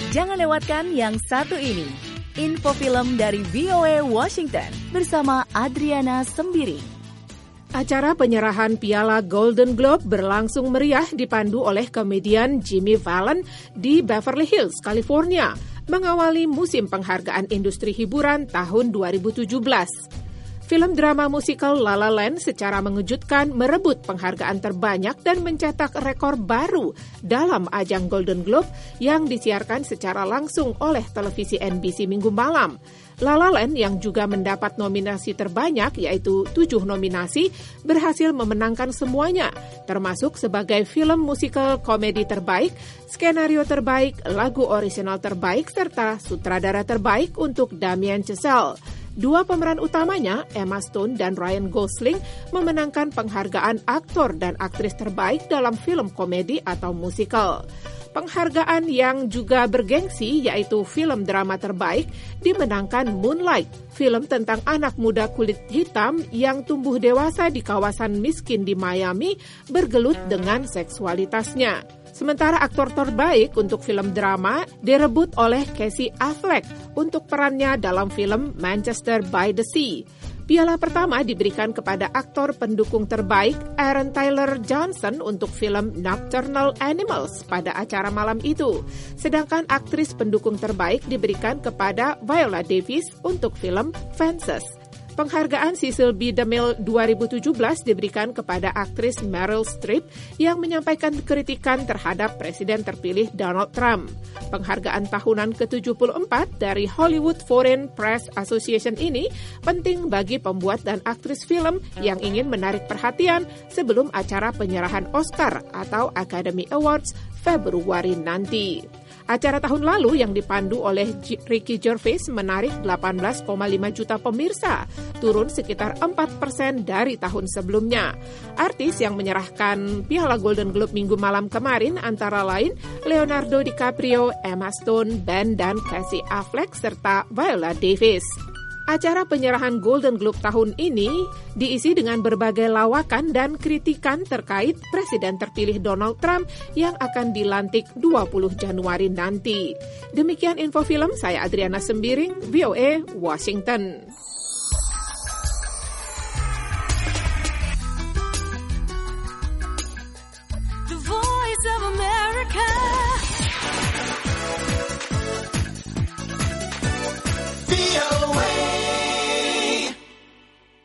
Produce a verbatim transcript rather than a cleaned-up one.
Jangan lewatkan yang satu ini. Info film dari V O A Washington bersama Adriana Sembiring. Acara penyerahan piala Golden Globe berlangsung meriah dipandu oleh komedian Jimmy Fallon di Beverly Hills, California, mengawali musim penghargaan industri hiburan tahun dua ribu tujuh belas. Film drama musikal La La Land secara mengejutkan merebut penghargaan terbanyak dan mencetak rekor baru dalam ajang Golden Globe yang disiarkan secara langsung oleh televisi N B C minggu malam. La La Land yang juga mendapat nominasi terbanyak yaitu tujuh nominasi berhasil memenangkan semuanya, termasuk sebagai film musikal komedi terbaik, skenario terbaik, lagu orisinal terbaik, serta sutradara terbaik untuk Damien Chazelle. Dua pemeran utamanya, Emma Stone dan Ryan Gosling, memenangkan penghargaan aktor dan aktris terbaik dalam film komedi atau musikal. Penghargaan yang juga bergengsi yaitu film drama terbaik dimenangkan Moonlight, film tentang anak muda kulit hitam yang tumbuh dewasa di kawasan miskin di Miami bergelut dengan seksualitasnya. Sementara aktor terbaik untuk film drama direbut oleh Casey Affleck untuk perannya dalam film Manchester by the Sea. Piala pertama diberikan kepada aktor pendukung terbaik Aaron Taylor Johnson untuk film Nocturnal Animals pada acara malam itu. Sedangkan aktris pendukung terbaik diberikan kepada Viola Davis untuk film Fences. Penghargaan Cecil B. DeMille dua ribu tujuh belas diberikan kepada aktris Meryl Streep yang menyampaikan kritikan terhadap Presiden terpilih Donald Trump. Penghargaan tahunan ke tujuh puluh empat dari Hollywood Foreign Press Association ini penting bagi pembuat dan aktris film yang ingin menarik perhatian sebelum acara penyerahan Oscar atau Academy Awards Februari nanti. Acara tahun lalu yang dipandu oleh Ricky Gervais menarik delapan belas koma lima juta pemirsa, turun sekitar empat persen dari tahun sebelumnya. Artis yang menyerahkan Piala Golden Globe minggu malam kemarin antara lain Leonardo DiCaprio, Emma Stone, Ben dan Casey Affleck, serta Viola Davis. Acara penyerahan Golden Globe tahun ini diisi dengan berbagai lawakan dan kritikan terkait Presiden terpilih Donald Trump yang akan dilantik dua puluh Januari nanti. Demikian info film, saya Adriana Sembiring, V O A, Washington.